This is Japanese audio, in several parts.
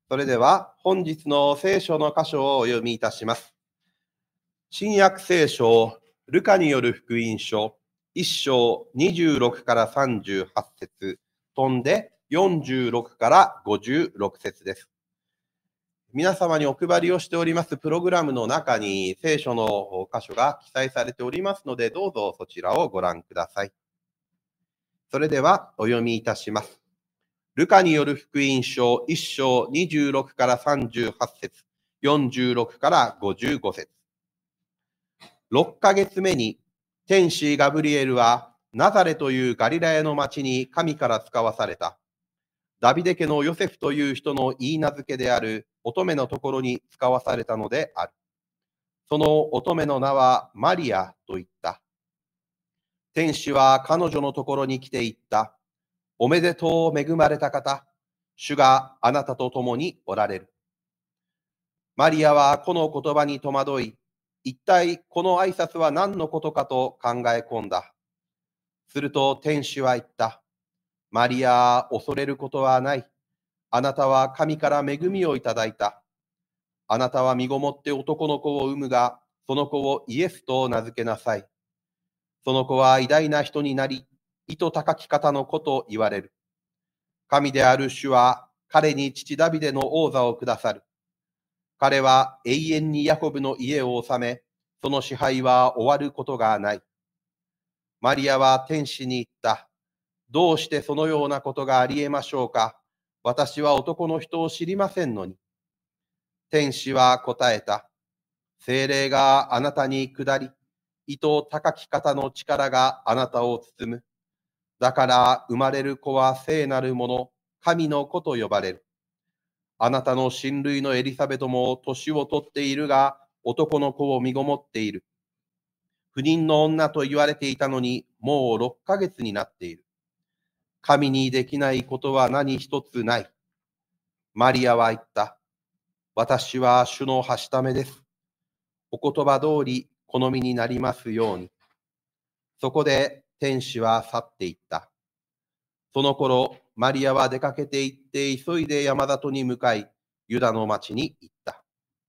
それでは本日の聖書の箇所をお読みいたします。新約聖書、ルカによる福音書、1章26から38節、飛んで46から56節です。皆様にお配りをしておりますプログラムの中に聖書の箇所が記載されておりますので、どうぞそちらをご覧ください。それではお読みいたします。ルカによる福音書1章26から38節、46から55節。6ヶ月目に天使ガブリエルはナザレというガリラヤの町に神から使わされた。ダビデ家のヨセフという人の言い名付けである乙女のところに使わされたのである。その乙女の名はマリアと言った。天使は彼女のところに来て言った。おめでとう恵まれた方、主があなたと共におられる。マリアはこの言葉に戸惑い、一体この挨拶は何のことかと考え込んだ。すると天使は言った。マリア、恐れることはない。あなたは神から恵みをいただいた。あなたは身ごもって男の子を産むが、その子をイエスと名付けなさい。その子は偉大な人になり、意図高き方の子と言われる。神である主は彼に父ダビデの王座をくださる。彼は永遠にヤコブの家を治め、その支配は終わることがない。マリアは天使に言った。どうしてそのようなことがあり得ましょうか。私は男の人を知りませんのに。天使は答えた。聖霊があなたに下り、意図高き方の力があなたを包む。だから生まれる子は聖なるもの、神の子と呼ばれる。あなたの親類のエリザベトも年を取っているが、男の子を身ごもっている。不妊の女と言われていたのに、もう6ヶ月になっている。神にできないことは何一つない。マリアは言った。私は主のはしためです。お言葉通り好みになりますように。そこで天使は去っていった。その頃、マリアは出かけて行って急いで山里に向かい、ユダの町に行った。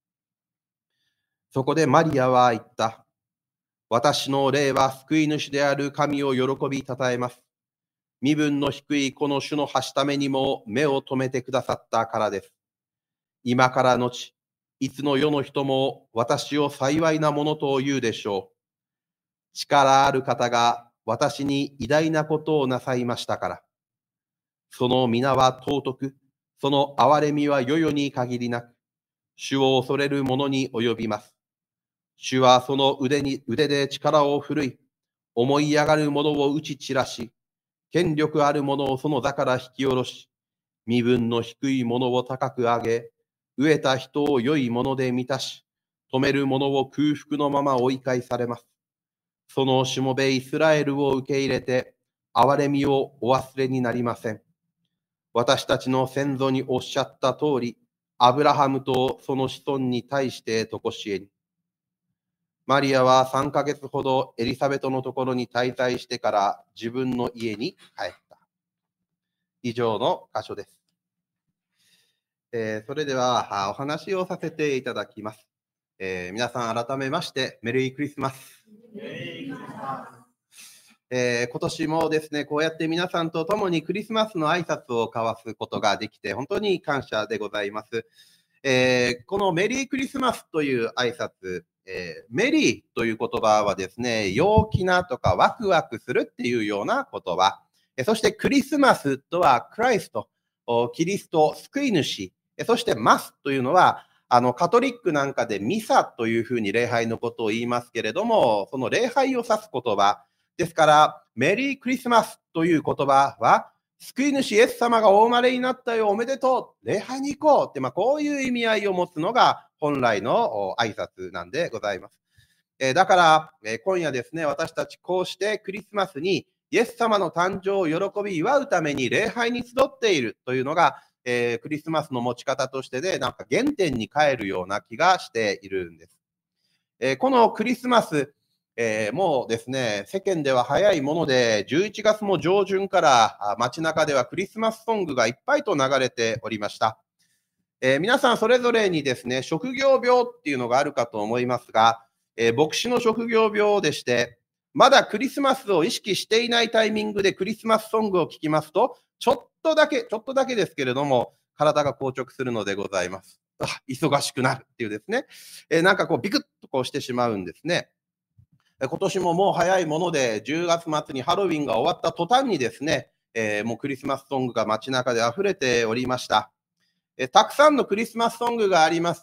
そこでマリアは言った。私の霊は救い主である神を喜びたたえます。身分の低いこの主のはしためにも目を留めてくださったからです。今からのち、いつの世の人も私を幸いなものと言うでしょう。力ある方が私に偉大なことをなさいましたから。その皆は尊く、その憐れみは世々に限りなく、主を恐れる者に及びます。主はその腕で力を振るい、思い上がる者を打ち散らし、権力ある者をその座から引き下ろし、身分の低い者を高く上げ、飢えた人を良いもので満たし、止める者を空腹のまま追い返されます。そのしもべイスラエルを受け入れて、憐れみをお忘れになりません。私たちの先祖におっしゃった通り、アブラハムとその子孫に対してとこしえに。マリアは3ヶ月ほどエリザベトのところに滞在してから自分の家に帰った。以上の箇所です。それではお話をさせていただきます。皆さん改めましてメリークリスマス。今年もですね、こうやって皆さんと共にクリスマスの挨拶を交わすことができて本当に感謝でございます。このメリークリスマスという挨拶、メリーという言葉はですね、陽気なとかワクワクするっていうような言葉。そしてクリスマスとはクライスト、キリスト、救い主。そしてマスというのは、カトリックなんかでミサというふうに礼拝のことを言いますけれども、その礼拝を指す言葉。ですから、メリークリスマスという言葉は、救い主イエス様がお生まれになったよ、おめでとう、礼拝に行こうって、こういう意味合いを持つのが本来の挨拶なんでございます。だから、今夜ですね、私たちこうしてクリスマスにイエス様の誕生を喜び祝うために礼拝に集っているというのが、クリスマスの持ち方としてで、なんか原点に帰るような気がしているんです。このクリスマス、もうですね、世間では早いもので、11月も上旬から街中ではクリスマスソングがいっぱいと流れておりました。 皆さんそれぞれにですね、職業病っていうのがあるかと思いますが、牧師の職業病でして、まだクリスマスを意識していないタイミングでクリスマスソングを聴きますと、ちょっとだけですけれども、体が硬直するのでございます。忙しくなるっていうですね、なんかこうビクッとこうしてしまうんですね。今年ももう早いもので、10月末にハロウィンが終わった途端にですね、もうクリスマスソングが街中で溢れておりました。たくさんのクリスマスソングがあります。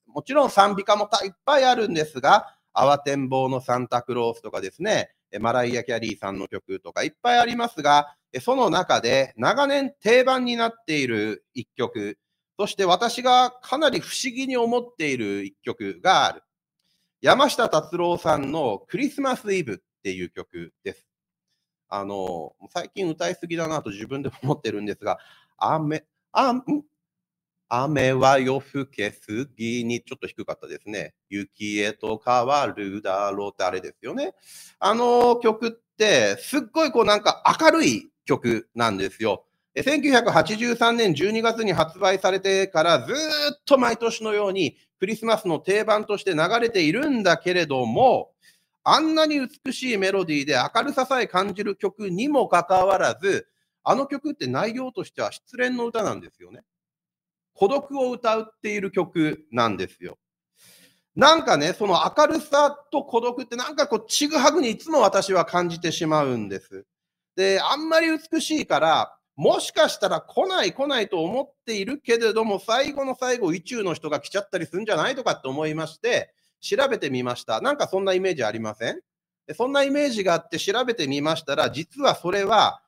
もちろん賛美歌もいっぱいあるんですが、慌てんぼうのサンタクロースとかですね、マライア・キャリーさんの曲とかいっぱいありますが、その中で長年定番になっている一曲、そして私がかなり不思議に思っている一曲がある。山下達郎さんのクリスマスイブっていう曲です。最近歌いすぎだなと自分でも思ってるんですが、雨、あん、雨は夜更けすぎにちょっと低かったですね。雪へと変わるだろうってあれですよね。あの曲ってすっごいこうなんか明るい曲なんですよ。1983年12月に発売されてからずーっと毎年のようにクリスマスの定番として流れているんだけれども、あんなに美しいメロディーで明るささえ感じる曲にもかかわらず、あの曲って内容としては失恋の歌なんですよね。孤独を歌うっている曲なんですよ。なんかね、その明るさと孤独ってなんかこうちぐはぐにいつも私は感じてしまうんです。で、あんまり美しいから、もしかしたら来ないと思っているけれども、最後の最後、意中の人が来ちゃったりするんじゃないとかって思いまして、調べてみました。なんかそんなイメージありません？そんなイメージがあって調べてみましたら、実はそれは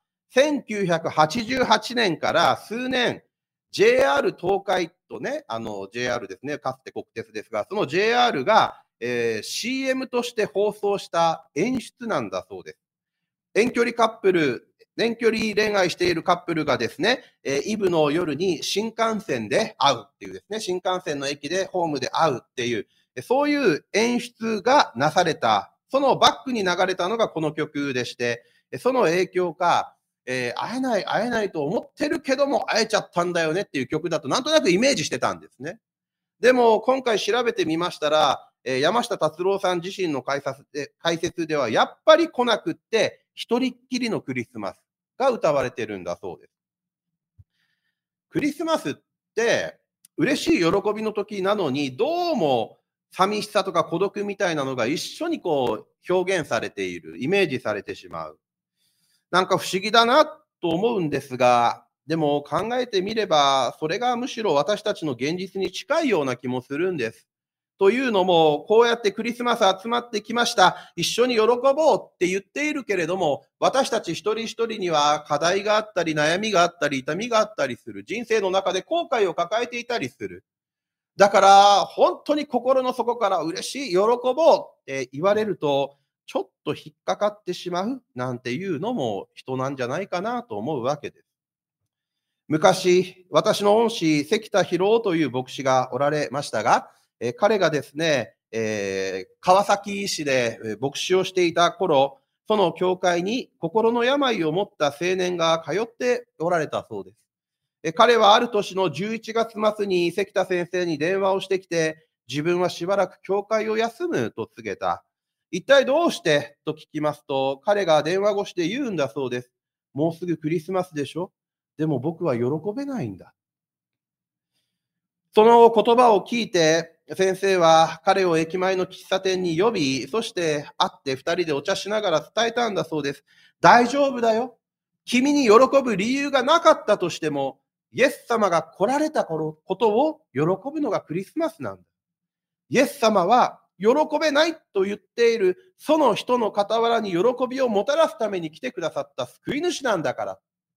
1988年から数年、JR 東海とね、JR ですね、かつて国鉄ですが、その JR が、CM として放送した演出なんだそうです。遠距離カップル、遠距離恋愛しているカップルがですね、イブの夜に新幹線で会うっていうですね、新幹線の駅でホームで会うっていう、そういう演出がなされた、そのバックに流れたのがこの曲でして、その影響か、会えないと思ってるけども会えちゃったんだよねっていう曲だとなんとなくイメージしてたんですね。でも今回調べてみましたら、山下達郎さん自身の解説ではやっぱり来なくって、一人っきりのクリスマスが歌われてるんだそうです。クリスマスって嬉しい喜びの時なのに、どうも寂しさとか孤独みたいなのが一緒にこう表現されている、イメージされてしまう。なんか不思議だなと思うんですが、でも考えてみれば、それがむしろ私たちの現実に近いような気もするんです。というのも、こうやってクリスマス集まってきました。一緒に喜ぼうって言っているけれども、私たち一人一人には課題があったり、悩みがあったり、痛みがあったりする。人生の中で後悔を抱えていたりする。だから、本当に心の底から嬉しい、喜ぼうって言われると、ちょっと引っかかってしまうなんていうのも人なんじゃないかなと思うわけです。昔、私の恩師、関田博夫という牧師がおられましたが、彼がですね、川崎市で牧師をしていた頃、その教会に心の病を持った青年が通っておられたそうです。彼はある年の11月末に関田先生に電話をしてきて、自分はしばらく教会を休むと告げた。一体どうしてと聞きますと、彼が電話越しで言うんだそうです。もうすぐクリスマスでしょ？でも僕は喜べないんだ。その言葉を聞いて、先生は彼を駅前の喫茶店に呼び、そして会って二人でお茶しながら伝えたんだそうです。大丈夫だよ。君に喜ぶ理由がなかったとしても、イエス様が来られたことを喜ぶのがクリスマスなんだ。イエス様は喜べないと言っているその人の傍らに喜びをもたらすために来てくださった救い主なんだから。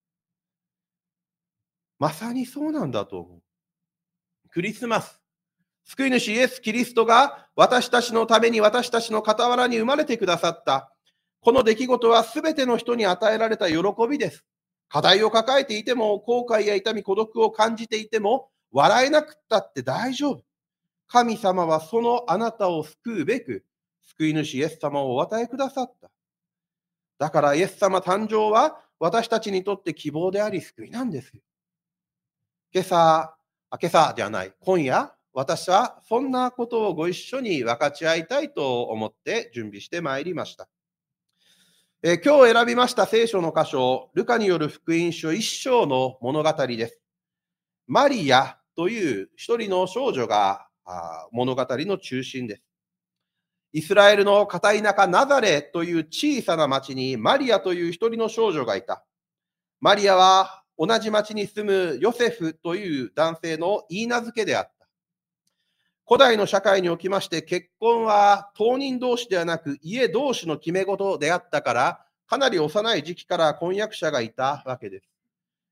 まさにそうなんだと思う。クリスマス。救い主イエス・キリストが私たちのために私たちの傍らに生まれてくださった。この出来事はすべての人に与えられた喜びです。課題を抱えていても、後悔や痛み、孤独を感じていても、笑えなくったって大丈夫。神様はそのあなたを救うべく、救い主イエス様をお与えくださった。だからイエス様誕生は私たちにとって希望であり救いなんですよ。今朝、 今朝じゃない、今夜、私はそんなことをご一緒に分かち合いたいと思って準備してまいりました。今日選びました聖書の箇所、ルカによる福音書一章の物語です。マリアという一人の少女が物語の中心です。イスラエルの片田舎ナザレという小さな町にマリアという一人の少女がいた。マリアは同じ町に住むヨセフという男性の言い名付けであった。古代の社会におきまして結婚は当人同士ではなく家同士の決め事であったから、かなり幼い時期から婚約者がいたわけです。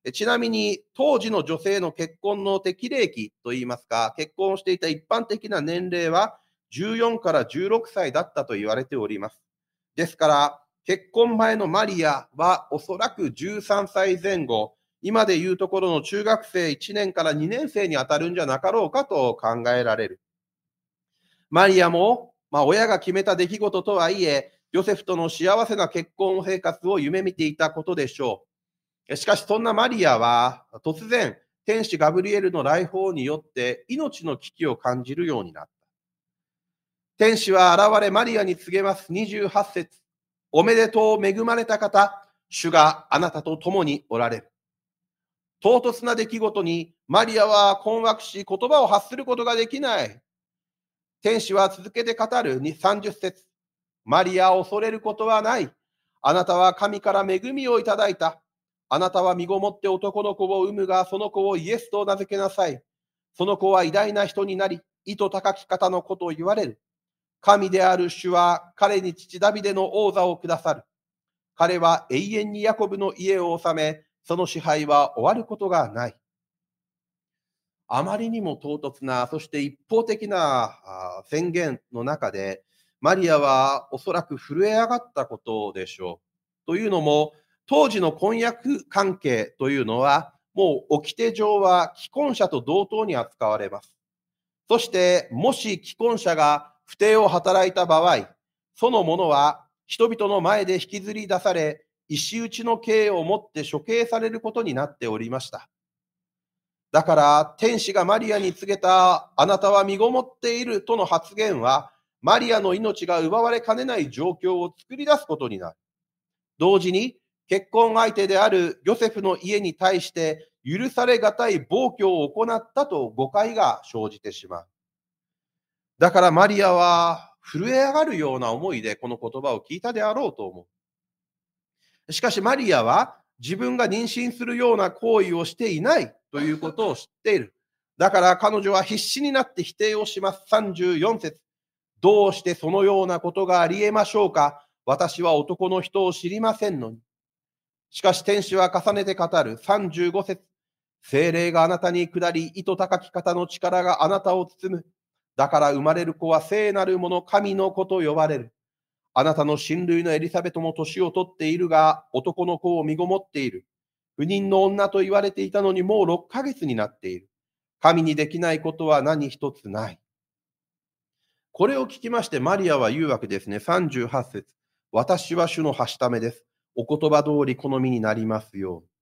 ちなみに当時の女性の結婚の適齢期といいますか、結婚をしていた一般的な年齢は14から16歳だったと言われております。ですから、結婚前のマリアはおそらく13歳前後、今でいうところの中学生1年から2年生に当たるんじゃなかろうかと考えられる。マリアも、親が決めた出来事とはいえ、ヨセフとの幸せな結婚生活を夢見ていたことでしょう。しかしそんなマリアは突然、天使ガブリエルの来訪によって命の危機を感じるようになった。天使は現れマリアに告げます。28節。おめでとう恵まれた方、主があなたと共におられる。唐突な出来事にマリアは困惑し、言葉を発することができない。天使は続けて語る30節。マリア、恐れることはない。あなたは神から恵みをいただいた。あなたは身ごもって男の子を産むが、その子をイエスと名付けなさい。その子は偉大な人になり、意図高き方のことを言われる。神である主は彼に父ダビデの王座をくださる。彼は永遠にヤコブの家を治め、その支配は終わることがない。あまりにも唐突な、そして一方的な宣言の中で、マリアはおそらく震え上がったことでしょう。というのも、当時の婚約関係というのは、もう掟上は既婚者と同等に扱われます。そして、もし既婚者が不貞を働いた場合、その者は人々の前で引きずり出され、石打ちの刑をもって処刑されることになっておりました。だから天使がマリアに告げたあなたは身ごもっているとの発言は、マリアの命が奪われかねない状況を作り出すことになる。同時に結婚相手であるヨセフの家に対して許されがたい暴挙を行ったと誤解が生じてしまう。だからマリアは震え上がるような思いでこの言葉を聞いたであろうと思う。しかしマリアは自分が妊娠するような行為をしていないということを知っている。だから彼女は必死になって否定をします。34節。どうしてそのようなことがありえましょうか。私は男の人を知りませんのに。しかし天使は重ねて語る。35節。聖霊があなたに下り、意図高き方の力があなたを包む。だから生まれる子は聖なるもの、神の子と呼ばれる。あなたの親類のエリザベトも年を取っているが、男の子を身ごもっている。不妊の女と言われていたのにもう6ヶ月になっている。神にできないことは何一つない。これを聞きましてマリアは言うわけですね。38節。私は主のはしためです。お言葉通り好みになりますように。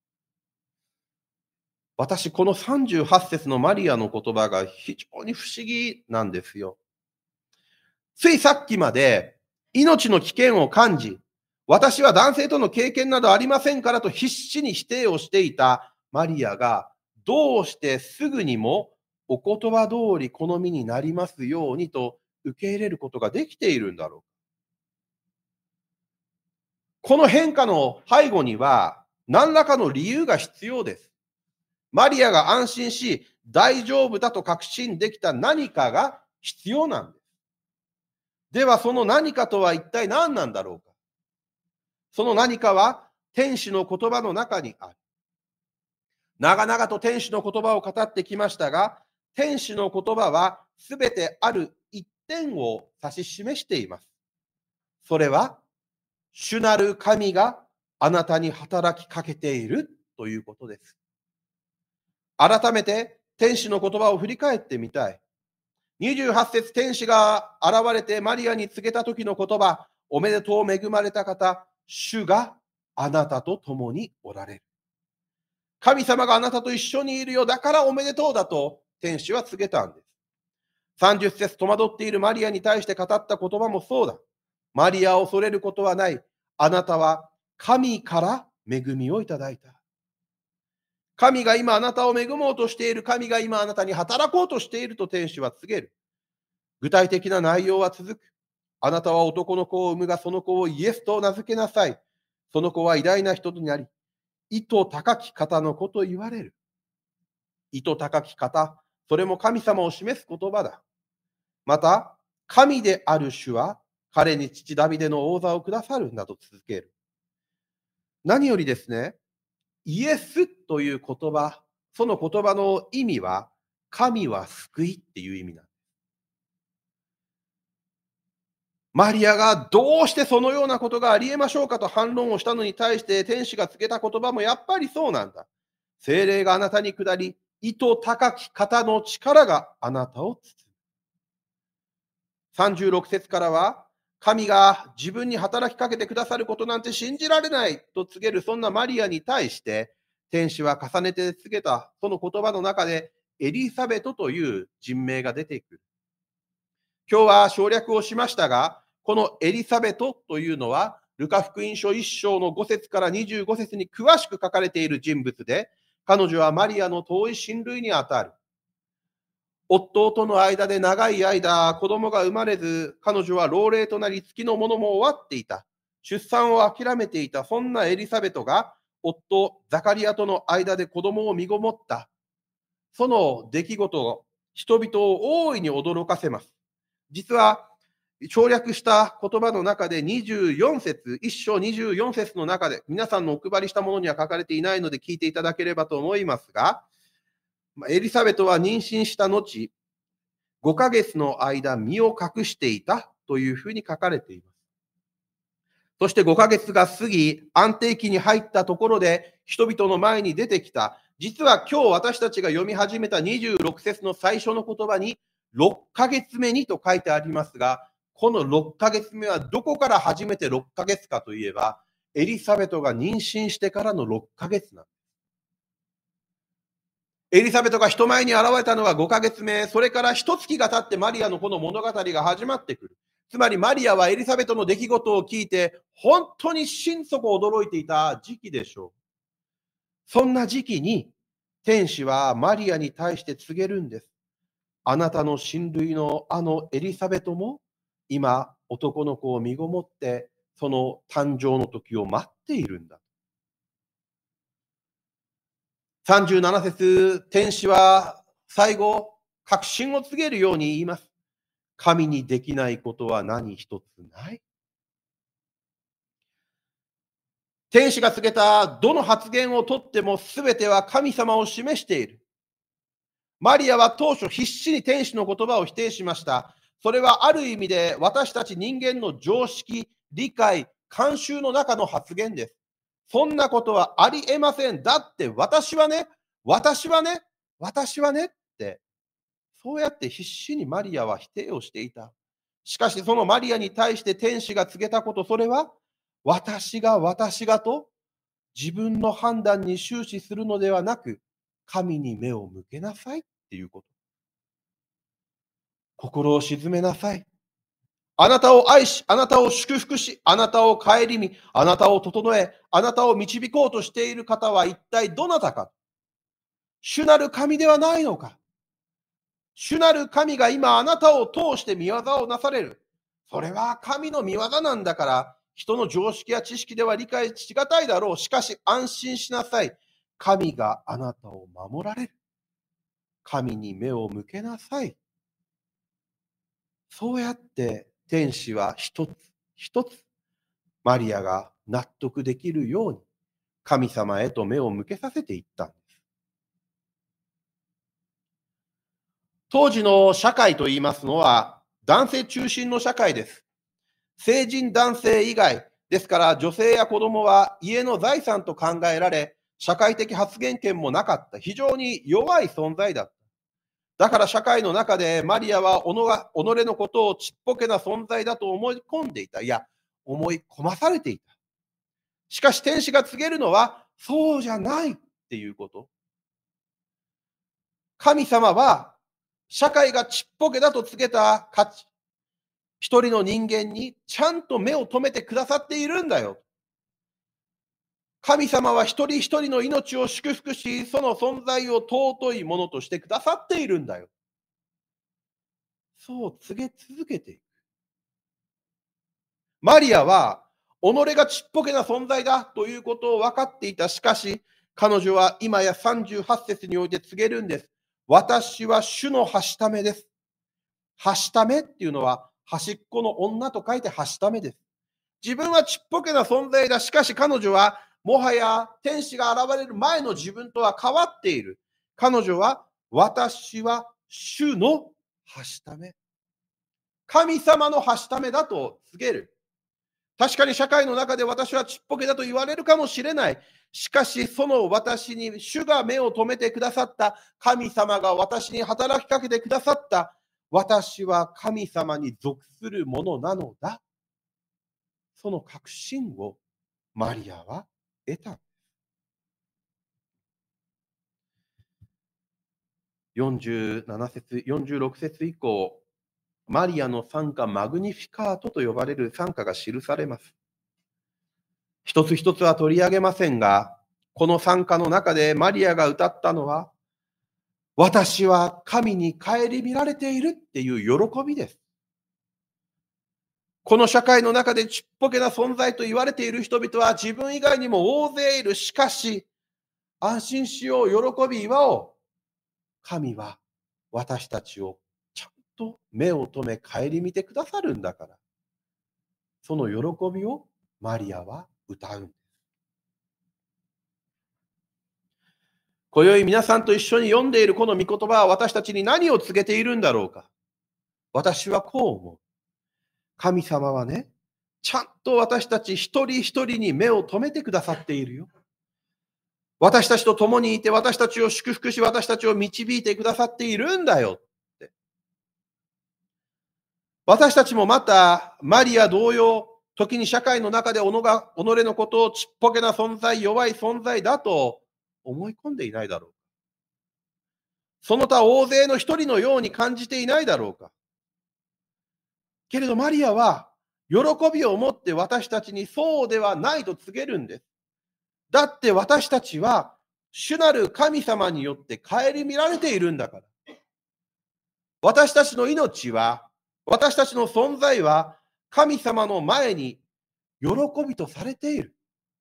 私、この38節のマリアの言葉が非常に不思議なんですよ。ついさっきまで命の危険を感じ、私は男性との経験などありませんからと必死に否定をしていたマリアが、どうしてすぐにもお言葉通り好みになりますようにと受け入れることができているんだろう。この変化の背後には何らかの理由が必要です。マリアが安心し大丈夫だと確信できた何かが必要なんです。ではその何かとは一体何なんだろうか。その何かは天使の言葉の中にある。長々と天使の言葉を語ってきましたが、天使の言葉はすべてある一点を指し示しています。それは、主なる神があなたに働きかけているということです。改めて天使の言葉を振り返ってみたい。28節、天使が現れてマリアに告げた時の言葉、おめでとう恵まれた方、主があなたと共におられる。 神様があなたと一緒にいるよ。だからおめでとうだと天使は告げたんです。30節戸惑っているマリアに対して語った言葉もそうだ。マリアを恐れることはない。あなたは神から恵みをいただいた。神が今あなたを恵もうとしている。神が今あなたに働こうとしていると天使は告げる。具体的な内容は続く。あなたは男の子を産むが、その子をイエスと名付けなさい。その子は偉大な人になり、意図高き方の子と言われる。意図高き方、それも神様を示す言葉だ。また、神である主は、彼に父ダビデの王座をくださるなど続ける。何よりですね、イエスという言葉、その言葉の意味は、神は救いっていう意味なんです。マリアがどうしてそのようなことがありえましょうかと反論をしたのに対して天使が告げた言葉もやっぱりそうなんだ。聖霊があなたに下り、意図高き方の力があなたを包む。36節からは、神が自分に働きかけてくださることなんて信じられないと告げるそんなマリアに対して、天使は重ねて告げたその言葉の中で、エリサベトという人名が出てくる。今日は省略をしましたが、このエリサベトというのは、ルカ福音書1章の5節から25節に詳しく書かれている人物で、彼女はマリアの遠い親類にあたる。夫との間で長い間、子供が生まれず、彼女は老齢となり、月のものも終わっていた。出産を諦めていた、そんなエリザベトが、夫、ザカリアとの間で子供を身ごもった。その出来事、人々を大いに驚かせます。実は、省略した言葉の中で24節、1章24節の中で、皆さんのお配りしたものには書かれていないので聞いていただければと思いますが、エリサベトは妊娠した後、5ヶ月の間、身を隠していたというふうに書かれています。そして5ヶ月が過ぎ、安定期に入ったところで、人々の前に出てきた。実は今日私たちが読み始めた26節の最初の言葉に、6ヶ月目にと書いてありますが、この6ヶ月目はどこから初めて6ヶ月かといえば、エリザベトが妊娠してからの6ヶ月なんです。エリザベトが人前に現れたのは5ヶ月目、それから1月が経ってマリアのこの物語が始まってくる。つまりマリアはエリザベトの出来事を聞いて、本当に心底驚いていた時期でしょう。そんな時期に、天使はマリアに対して告げるんです。あなたの親類のあのエリザベトも、今、男の子を身ごもって、その誕生の時を待っているんだ。37節、天使は最後、確信を告げるように言います。神にできないことは何一つない。天使が告げたどの発言をとっても全ては神様を示している。マリアは当初必死に天使の言葉を否定しました。それはある意味で私たち人間の常識、理解、慣習の中の発言です。そんなことはありえません。だって私はねって、そうやって必死にマリアは否定をしていた。しかしそのマリアに対して天使が告げたこと、それは私がと自分の判断に終始するのではなく、神に目を向けなさいっていうこと。心を静めなさい。あなたを愛し、あなたを祝福し、あなたを顧み、あなたを整え、あなたを導こうとしている方は一体どなたか。主なる神ではないのか。主なる神が今あなたを通して見業をなされる。それは神の見業なんだから、人の常識や知識では理解しがたいだろう。しかし安心しなさい。神があなたを守られる。神に目を向けなさい。そうやって天使は一つ一つマリアが納得できるように神様へと目を向けさせていったんです。当時の社会といいますのは男性中心の社会です。成人男性以外ですから女性や子供は家の財産と考えられ、社会的発言権もなかった。非常に弱い存在だった。だから社会の中でマリアは己のことをちっぽけな存在だと思い込んでいた。いや、思い込まされていた。しかし天使が告げるのは、そうじゃない。 っていうこと。神様は社会がちっぽけだと告げた価値、一人の人間にちゃんと目を留めてくださっているんだよ。神様は一人一人の命を祝福し、その存在を尊いものとしてくださっているんだよ。そう告げ続けていく。マリアは、己がちっぽけな存在だということを分かっていた。しかし、彼女は今や38節において告げるんです。私は主のはしためです。はしためっていうのは、端っこの女と書いてはしためです。自分はちっぽけな存在だ。しかし彼女は、もはや天使が現れる前の自分とは変わっている。彼女は、私は主のはしため。神様のはしためだと告げる。確かに社会の中で私はちっぽけだと言われるかもしれない。しかし、その私に主が目を留めてくださった、神様が私に働きかけてくださった、私は神様に属するものなのだ。その確信をマリアは得た。47節、46節以降、マリアの賛歌マグニフィカートと呼ばれる賛歌が記されます。一つ一つは取り上げませんが、この賛歌の中でマリアが歌ったのは、私は神に顧みられているっていう喜びです。この社会の中でちっぽけな存在と言われている人々は自分以外にも大勢いる。しかし、安心しよう、喜び祝おう。神は私たちをちゃんと目を留め顧みてくださるんだから。その喜びをマリアは歌うんです。今宵皆さんと一緒に読んでいるこの御言葉は私たちに何を告げているんだろうか。私はこう思う。神様はね、ちゃんと私たち一人一人に目を留めてくださっているよ。私たちと共にいて私たちを祝福し、私たちを導いてくださっているんだよって。私たちもまたマリア同様、時に社会の中で己のことをちっぽけな存在、弱い存在だと思い込んでいないだろうか。その他大勢の一人のように感じていないだろうか。けれどマリアは喜びを持って私たちにそうではないと告げるんです。だって私たちは主なる神様によって顧みられているんだから。私たちの命は、私たちの存在は神様の前に喜びとされている。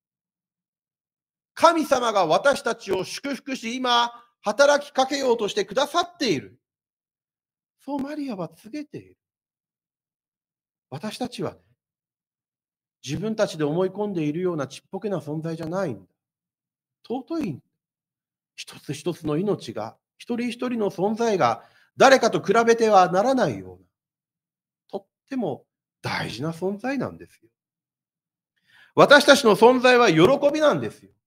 神様が私たちを祝福し、今働きかけようとしてくださっている。そうマリアは告げている。私たちはね、自分たちで思い込んでいるようなちっぽけな存在じゃないんだ。尊いんだ。一つ一つの命が、一人一人の存在が誰かと比べてはならないような、とっても大事な存在なんですよ。私たちの存在は喜びなんですよ。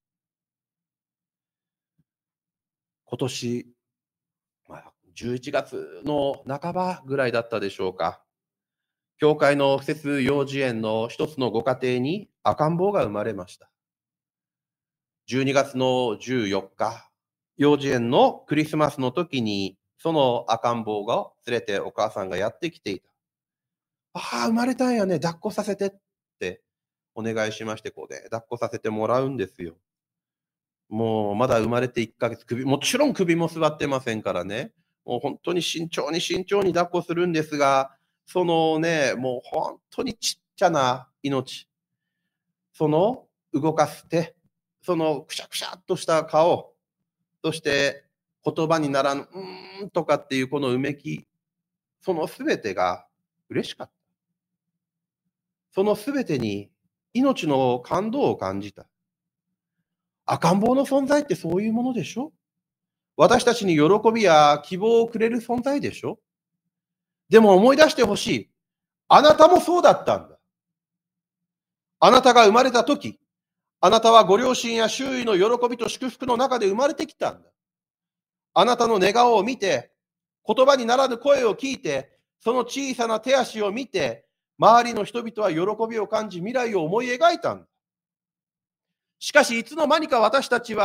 今年、11月の半ばぐらいだったでしょうか。教会の施設幼児園の一つのご家庭に赤ん坊が生まれました。12月の14日、幼稚園のクリスマスの時に、その赤ん坊が連れてお母さんがやってきていた。ああ、生まれたんやね、抱っこさせてってお願いしまして、こうで抱っこさせてもらうんですよ。もうまだ生まれて1ヶ月、もちろん首も座ってませんからね。もう本当に慎重に慎重に抱っこするんですが、そのね、もう本当にちっちゃな命、その動かす手、そのくしゃくしゃっとした顔、そして言葉にならぬ、とかっていうこのうめき、そのすべてが嬉しかった。そのすべてに命の感動を感じた。赤ん坊の存在ってそういうものでしょ？私たちに喜びや希望をくれる存在でしょ？でも思い出してほしい。あなたもそうだったんだ。あなたが生まれた時、あなたはご両親や周囲の喜びと祝福の中で生まれてきたんだ。あなたの寝顔を見て、言葉にならぬ声を聞いて、その小さな手足を見て、周りの人々は喜びを感じ、未来を思い描いたんだ。しかし、いつの間にか私たちは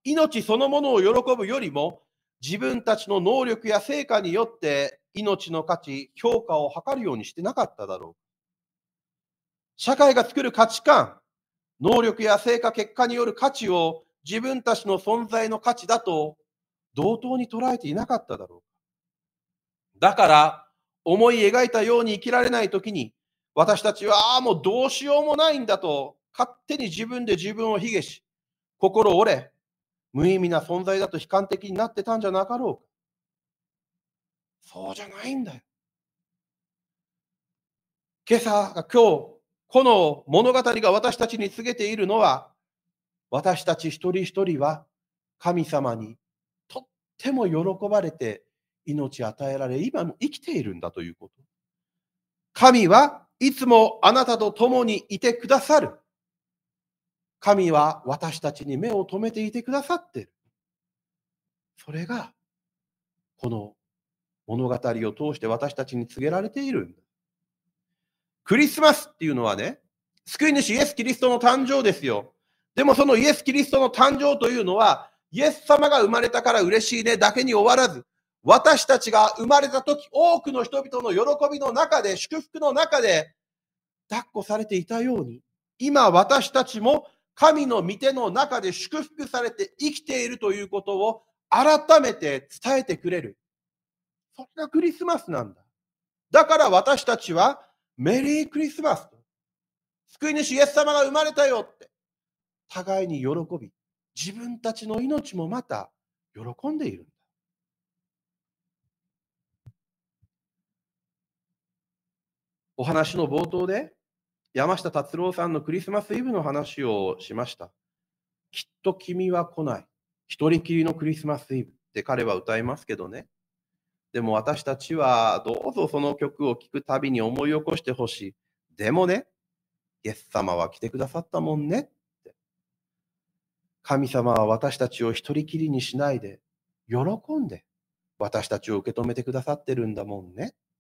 命そのものを喜ぶよりも、自分たちの能力や成果によって命の価値、評価を図るようにしてなかっただろう。社会が作る価値観、能力や成果、結果による価値を自分たちの存在の価値だと同等に捉えていなかっただろう。だから、思い描いたように生きられないときに、私たちは、もうどうしようもないんだと、勝手に自分で自分を卑下し、心折れ、無意味な存在だと悲観的になってたんじゃなかろうか。そうじゃないんだよ。今日、この物語が私たちに告げているのは、私たち一人一人は神様にとっても喜ばれて命与えられ、今も生きているんだということ。神はいつもあなたと共にいてくださる。神は私たちに目を留めていてくださっている。それがこの物語を通して私たちに告げられているんだ。クリスマスっていうのはね、救い主イエス・キリストの誕生ですよ。でもそのイエス・キリストの誕生というのは、イエス様が生まれたから嬉しいねだけに終わらず、私たちが生まれた時、多くの人々の喜びの中で、祝福の中で抱っこされていたように、今私たちも神の御手の中で祝福されて生きているということを改めて伝えてくれる。それがクリスマスなんだ。だから私たちはメリークリスマスと、救い主イエス様が生まれたよって互いに喜び、自分たちの命もまた喜んでいるんだ。お話の冒頭で山下達郎さんのクリスマスイブの話をしました。きっと君は来ない。一人きりのクリスマスイブって彼は歌いますけどね。でも私たちはどうぞその曲を聴くたびに思い起こしてほしい。でもね、イエス様は来てくださったもんねって。神様は私たちを一人きりにしないで、喜んで私たちを受け止めてくださってるんだもんねって。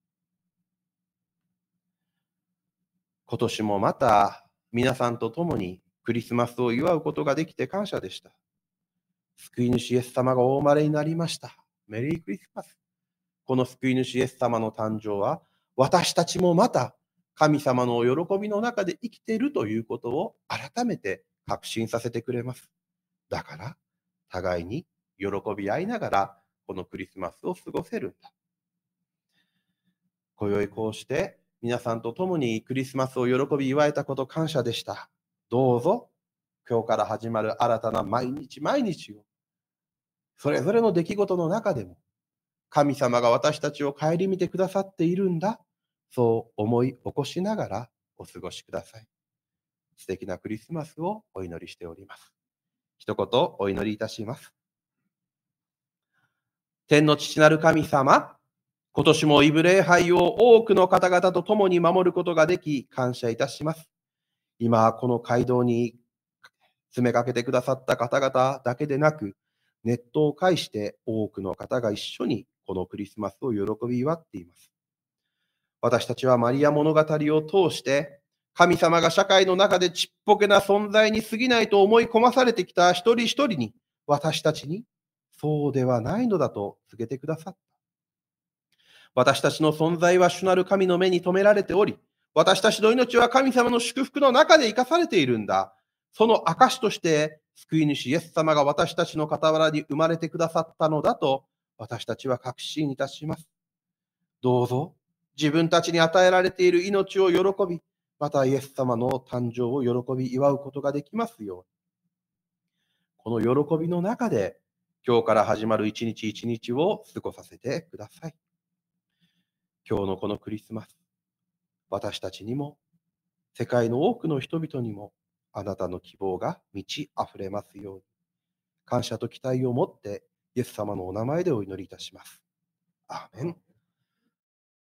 今年もまた皆さんと共にクリスマスを祝うことができて感謝でした。救い主イエス様がお生まれになりました。メリークリスマス。この救い主イエス様の誕生は、私たちもまた神様の喜びの中で生きているということを改めて確信させてくれます。だから、互いに喜び合いながら、このクリスマスを過ごせるんだ。今宵こうして皆さんと共にクリスマスを喜び祝えたこと感謝でした。どうぞ、今日から始まる新たな毎日毎日を、それぞれの出来事の中でも、神様が私たちを顧みてくださっているんだ。そう思い起こしながらお過ごしください。素敵なクリスマスをお祈りしております。一言お祈りいたします。天の父なる神様、今年もイブ礼拝を多くの方々と共に守ることができ感謝いたします。今この街道に詰めかけてくださった方々だけでなく、ネットを介して多くの方が一緒にこのクリスマスを喜び祝っています。私たちはマリア物語を通して、神様が社会の中でちっぽけな存在に過ぎないと思い込まされてきた一人一人に、私たちにそうではないのだと告げてくださった。私たちの存在は主なる神の目に留められており、私たちの命は神様の祝福の中で生かされているんだ。その証として、救い主イエス様が私たちの傍らに生まれてくださったのだと、私たちは確信いたします。どうぞ、自分たちに与えられている命を喜び、またイエス様の誕生を喜び祝うことができますように。この喜びの中で、今日から始まる一日一日を過ごさせてください。今日のこのクリスマス、私たちにも、世界の多くの人々にも、あなたの希望が満ち溢れますように。感謝と期待を持って、イエス様のお名前でお祈りいたします。アーメン。